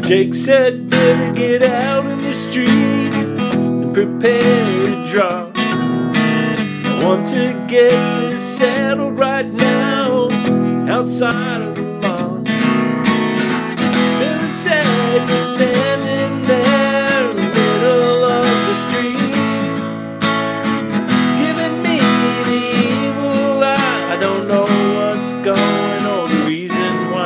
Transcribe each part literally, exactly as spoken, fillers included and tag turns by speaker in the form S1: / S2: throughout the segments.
S1: Jake said, better get out in the street and prepare to draw. I want to get this settled right now, outside of the law. Billy said, you're standing there in the middle of the street, giving me the evil eye. I don't know what's going on, the reason why.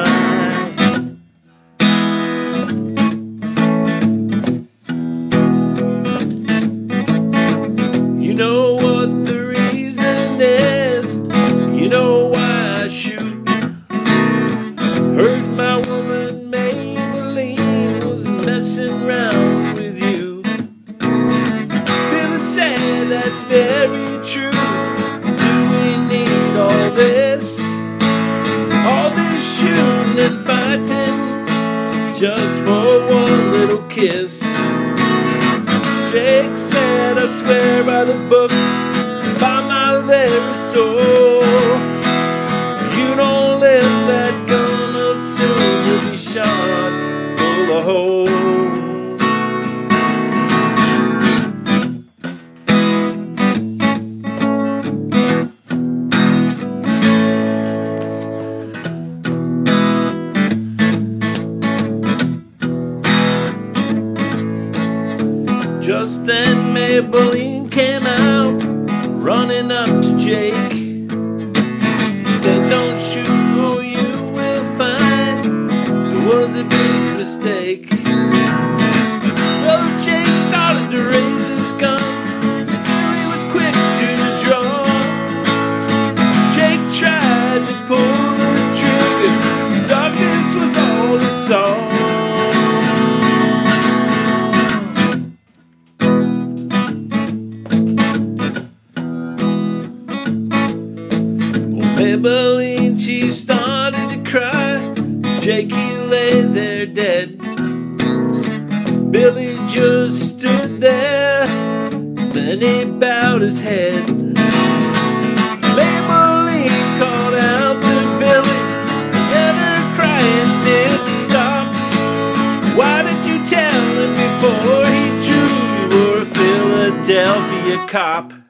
S1: You know what the reason is, you know why I shoot. Heard my woman Maybelline was messing around with you. Billy said that's very true. Do we need all this? All this shooting and fighting just for one little kiss? Jake said, I swear by the book, by my very soul, you don't lift that gun up soon, you'll be shot full of holes. Just then Maybelline came out, running up to Jake. Said, don't shoot or you will find it was a big mistake. Brother Jake started to raise his gun, Billy was quick to draw. Jake tried to pull the trigger, darkness was all he saw. Maybelline, she started to cry. Jake, he lay there dead. Billy just stood there, then he bowed his head. Maybelline called out to Billy, let her crying did stop. Why did you tell him before he drew you were a Philadelphia cop?